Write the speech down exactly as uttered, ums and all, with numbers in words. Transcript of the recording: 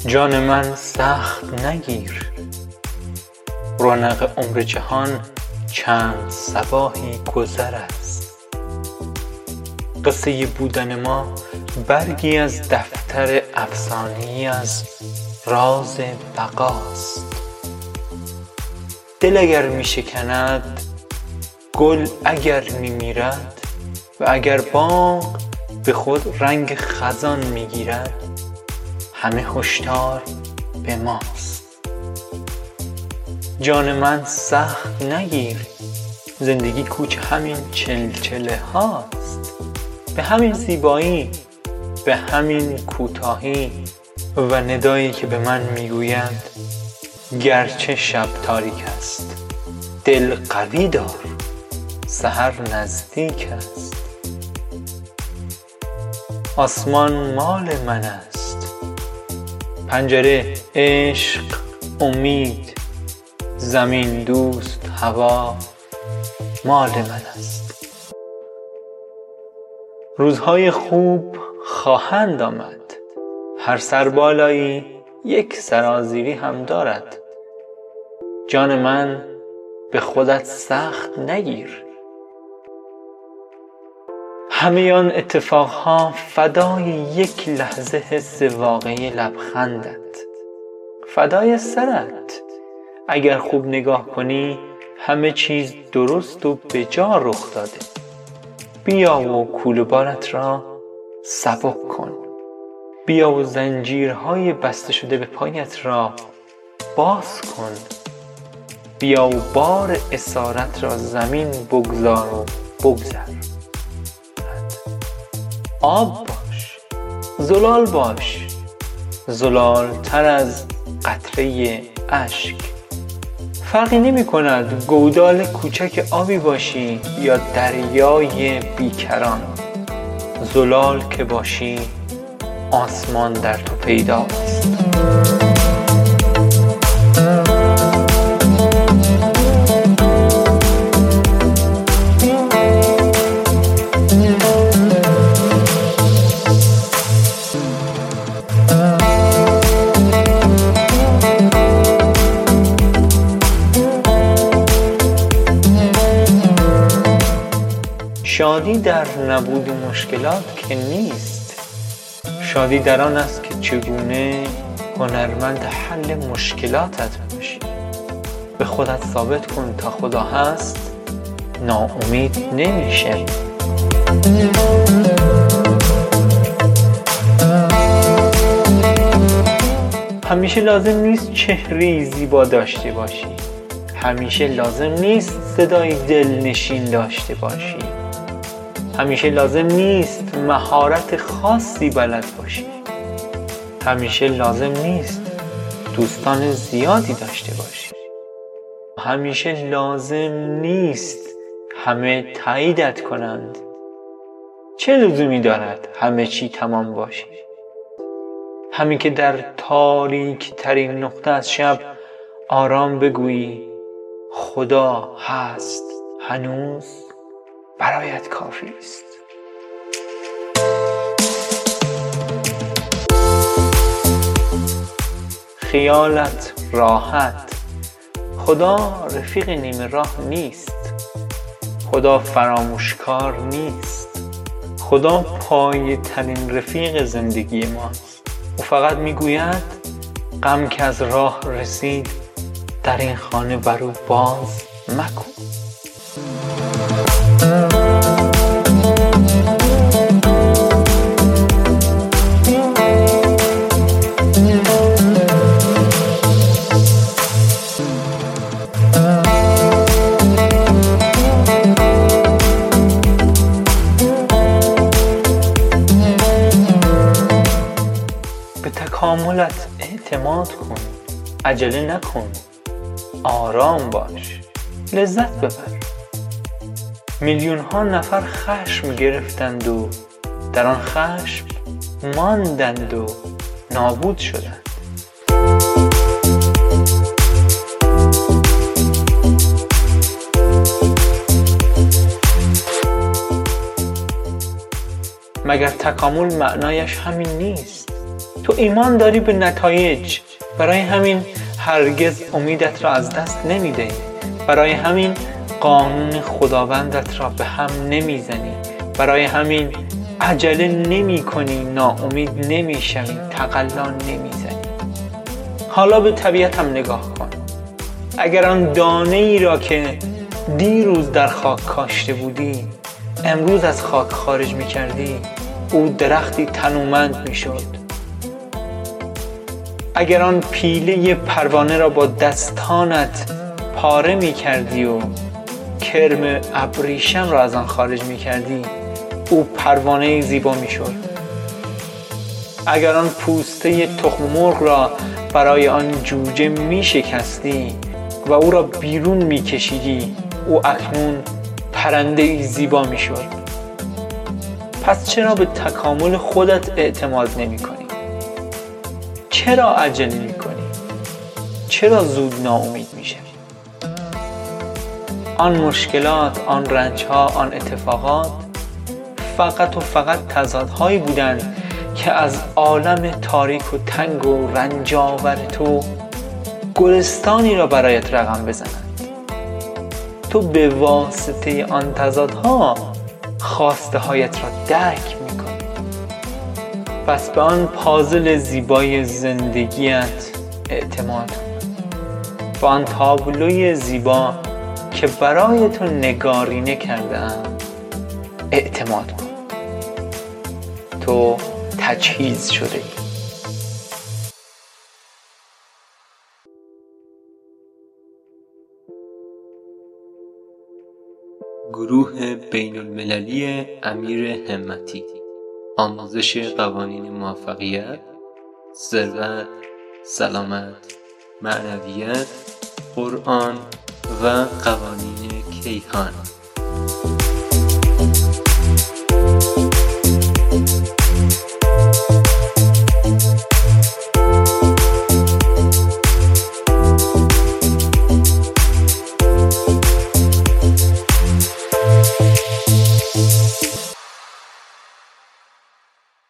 جان من سخت نگیر، رونق عمر جهان چند صباحی گذر است. قصه بودن ما برگی از دفتر افسانه‌ای از راز بقاست. دل اگر می شکند، گل اگر می میرد و اگر باغ به خود رنگ خزان می گیرد، همه هشدار به ماست. جان من سخت نگیر، زندگی کوچ همین چلچله هاست. به همین زیبایی، به همین کوتاهی و ندایی که به من میگویند گرچه شب تاریک است، دل قوی دار، سحر نزدیک است. آسمان مال من است، پنجره عشق، امید، زمین دوست، هوا مال من است. روزهای خوب خواهند آمد، هر سربالایی یک سرازیری هم دارد. جان من به خودت سخت نگیر. همه آن اتفاقها فدای یک لحظه حس واقعی لبخندت، فدای سرت. اگر خوب نگاه کنی همه چیز درست و به جا رخ داده. بیا و کوله بارت را سبک کن، بیا و زنجیرهای بسته شده به پایت را باز کن، بیا و بار اسارت را زمین بگذار و بگذر. آب باش، زلال باش، زلال تر از قطره اشک. فرقی نمی کند گودال کوچک آبی باشی یا دریای بیکران. زلال که باشی آسمان در تو پیداست. شادی در نبود مشکلات که نیست، شادی در آن است که چگونه هنرمند حل مشکلاتت باشی. به خودت ثابت کن تا خدا هست ناامید نمیشه. همیشه لازم نیست چهره‌ای زیبا داشته باشی، همیشه لازم نیست صدای دلنشین داشته باشی، همیشه لازم نیست مهارت خاصی بلد باشی، همیشه لازم نیست دوستان زیادی داشته باشی، همیشه لازم نیست همه تاییدت کنند. چه لزومی دارد همه چی تمام باشی؟ همین که در تاریک ترین نقطه از شب آرام بگویی خدا هست، هنوز برایت کافی است. خیالت راحت، خدا رفیق نیمه راه نیست، خدا فراموشکار نیست، خدا پایه ترین رفیق زندگی ماست. او فقط میگوید غم که از راه رسید در این خانه برو باز مکن. به تکاملت اعتماد کن، عجله نکن، آرام باش، لذت ببر. میلیون ها نفر خشم گرفتند و در آن خشم ماندند و نابود شدند. مگر تکامل معنایش همین نیست؟ تو ایمان داری به نتایج، برای همین هرگز امیدت را از دست نمیدهی، برای همین قانون خداوندت را به هم نمیزنی، برای همین عجله نمی کنی، ناامید نمی شوی، تقلا نمی زنی. حالا به طبیعت هم نگاه کن. اگر آن دانه ای را که دیروز در خاک کاشته بودی امروز از خاک خارج می کردی، او درختی تنومند می شد. اگر آن پیله پروانه را با دستانت پاره می کردی و کرم ابریشم را از آن خارج می کردی، او پروانه زیبا می شد. اگر آن پوسته تخم مرغ را برای آن جوجه می شکستی و او را بیرون می کشیدی، او اکنون پرنده زیبا می شد. پس چرا به تکامل خودت اعتماد نمی کنی؟ چرا عجله می کنی؟ چرا زود ناامید می شوی؟ آن مشکلات، آن رنجها، آن اتفاقات فقط و فقط تضادهایی بودند که از عالم تاریک و تنگ و رنجاور تو گلستانی را برایت رقم بزنند. تو به واسطه آن تضادها خواسته هایت را درک می کنی. پس به آن پازل زیبای زندگیت اعتماد کن. به آن تابلوی زیبا که برای تو نگارینه کرده‌ام اعتماد کن. تو تجهیز شده ای. گروه بین المللی امیر همتی، آموزش قوانین موفقیت، ثروت، سلامت، معنویت، قرآن و قوانین کیهان.